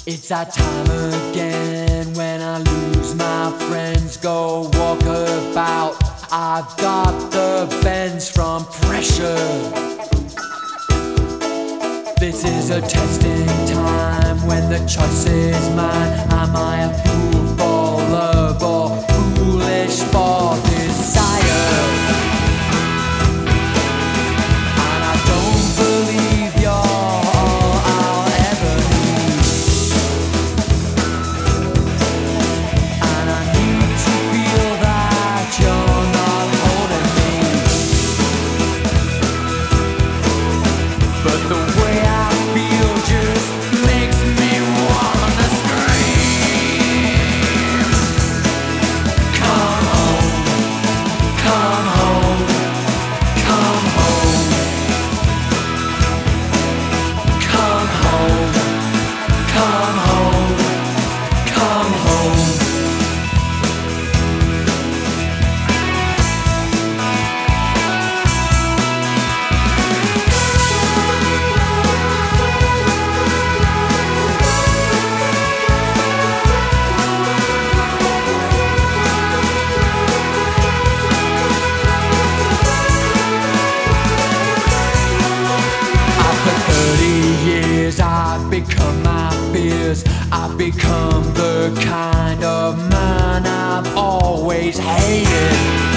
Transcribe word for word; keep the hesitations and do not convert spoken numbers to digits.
It's that time again when I lose my friends, go walk about. I've got the bends from pressure. This is a testing time when the choice is mine. Am I a fool for love or foolish for desire? And I don't believe you're all I'll ever need. And I need to feel that you're not holding me. But the way I feel just makes me wanna scream. Come home, come home, come home. Come home, come home, come home. After thirty years, I've become my fears. I've become the kind of man I've always hated.